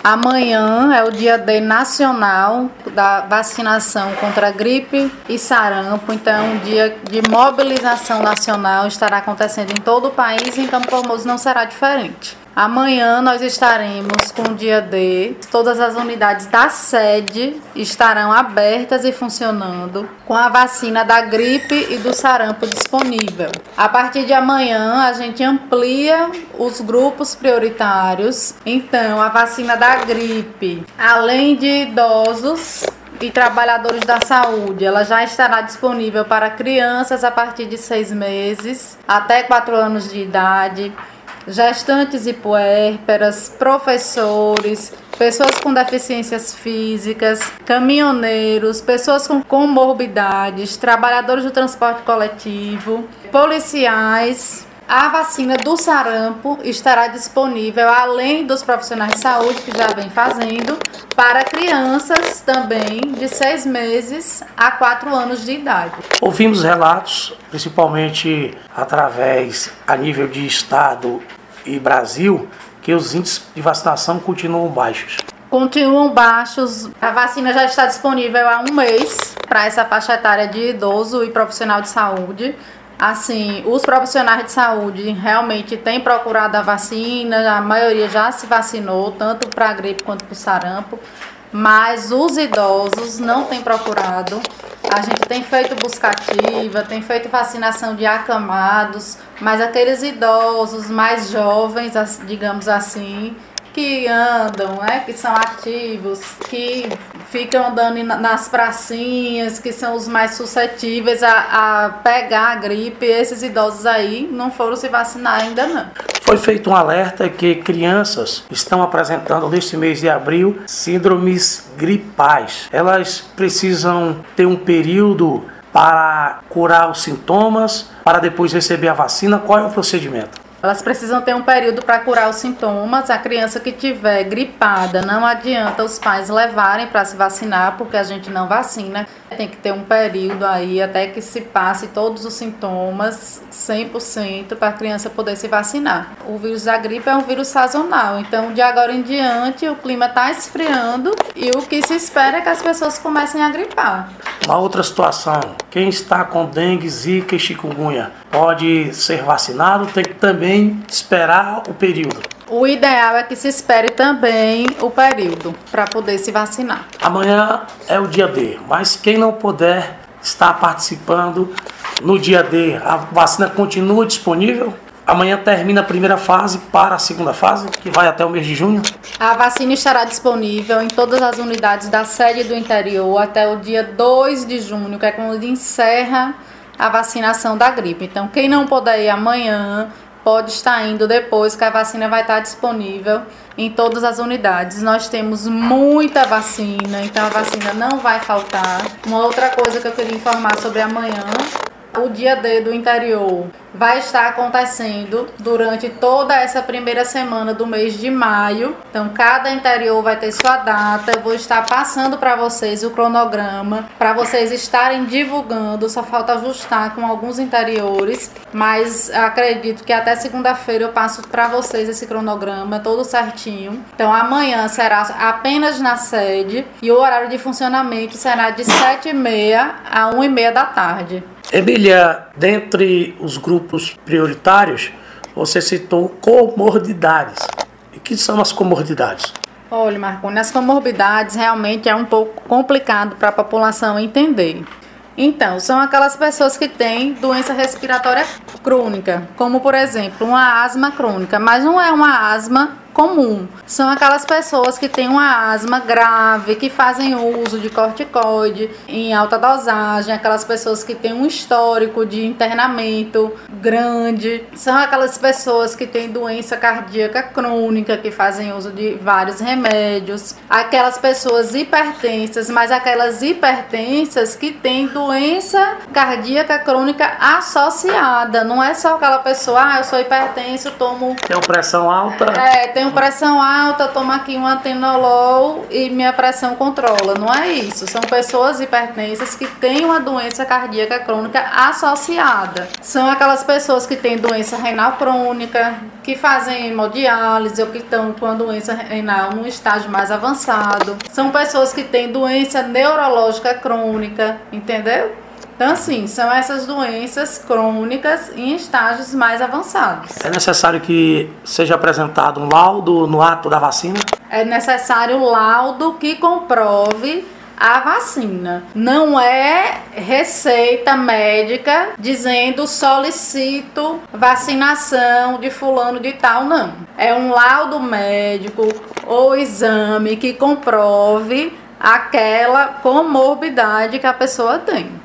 Amanhã é o dia D nacional da vacinação contra a gripe e sarampo, então um dia de mobilização nacional estará acontecendo em todo o país e em Campo Formoso não será diferente. Amanhã nós estaremos com o dia D, todas as unidades da sede estarão abertas e funcionando com a vacina da gripe e do sarampo disponível. A partir de amanhã a gente amplia os grupos prioritários, então a vacina da gripe, além de idosos e trabalhadores da saúde, ela já estará disponível para crianças a partir de 6 meses até 4 anos de idade, gestantes e puérperas, professores, pessoas com deficiências físicas, caminhoneiros, pessoas com comorbidades, trabalhadores do transporte coletivo, policiais. A vacina do sarampo estará disponível, além dos profissionais de saúde que já vem fazendo, para crianças também de 6 meses a 4 anos de idade. Ouvimos relatos, principalmente através a nível de estado e Brasil, que os índices de vacinação continuam baixos. Continuam baixos. A vacina já está disponível há 1 mês para essa faixa etária de idoso e profissional de saúde. Assim, os profissionais de saúde realmente têm procurado a vacina, a maioria já se vacinou, tanto para a gripe quanto para o sarampo, mas os idosos não têm procurado. A gente tem feito busca ativa, tem feito vacinação de acamados, mas aqueles idosos mais jovens, digamos assim, que andam, que são ativos, que ficam andando nas pracinhas, que são os mais suscetíveis a pegar a gripe, esses idosos aí não foram se vacinar ainda não. Foi feito um alerta que crianças estão apresentando neste mês de abril síndromes gripais. Elas precisam ter um período para curar os sintomas, para depois receber a vacina. Qual é o procedimento? Elas precisam ter um período para curar os sintomas. A criança que tiver gripada, não adianta os pais levarem para se vacinar, porque a gente não vacina. Tem que ter um período aí até que se passe todos os sintomas 100% para a criança poder se vacinar. O vírus da gripe é um vírus sazonal, então de agora em diante o clima está esfriando e o que se espera é que as pessoas comecem a gripar. Uma outra situação, quem está com dengue, zika e chikungunya pode ser vacinado, tem que também esperar o período. O ideal é que se espere também o período para poder se vacinar. Amanhã é o dia D, mas quem não puder estar participando no dia D, a vacina continua disponível? Amanhã termina a primeira fase para a segunda fase, que vai até o mês de junho. A vacina estará disponível em todas as unidades da sede do interior até o dia 2 de junho, que é quando encerra a vacinação da gripe. Então, quem não puder ir amanhã, pode estar indo depois, que a vacina vai estar disponível em todas as unidades. Nós temos muita vacina, então a vacina não vai faltar. Uma outra coisa que eu queria informar sobre amanhã, o dia D do interior vai estar acontecendo durante toda essa primeira semana do mês de maio. Então, cada interior vai ter sua data. Eu vou estar passando para vocês o cronograma, para vocês estarem divulgando. Só falta ajustar com alguns interiores, mas acredito que até segunda-feira eu passo para vocês esse cronograma todo certinho. Então, amanhã será apenas na sede e o horário de funcionamento será de 7h30 a 1h30 da tarde. Emília, dentre os grupos prioritários, você citou comorbidades. E que são as comorbidades? Olha, Marconi, as comorbidades realmente é um pouco complicado para a população entender. Então, são aquelas pessoas que têm doença respiratória crônica, como, por exemplo, uma asma crônica, mas não é uma asma comum. São aquelas pessoas que têm uma asma grave, que fazem uso de corticoide em alta dosagem, aquelas pessoas que têm um histórico de internamento grande, são aquelas pessoas que têm doença cardíaca crônica, que fazem uso de vários remédios, aquelas pessoas hipertensas, mas aquelas hipertensas que têm doença cardíaca crônica associada, não é só aquela pessoa, eu sou hipertenso, tomo... Tem pressão alta? Tem tenho pressão alta, tomo aqui um atenolol e minha pressão controla. Não é isso. São pessoas hipertensas que têm uma doença cardíaca crônica associada. São aquelas pessoas que têm doença renal crônica, que fazem hemodiálise ou que estão com a doença renal num estágio mais avançado. São pessoas que têm doença neurológica crônica, entendeu? Então, assim, são essas doenças crônicas em estágios mais avançados. É necessário que seja apresentado um laudo no ato da vacina? É necessário laudo que comprove a vacina. Não é receita médica dizendo solicito vacinação de fulano de tal, não. É um laudo médico ou exame que comprove aquela comorbidade que a pessoa tem.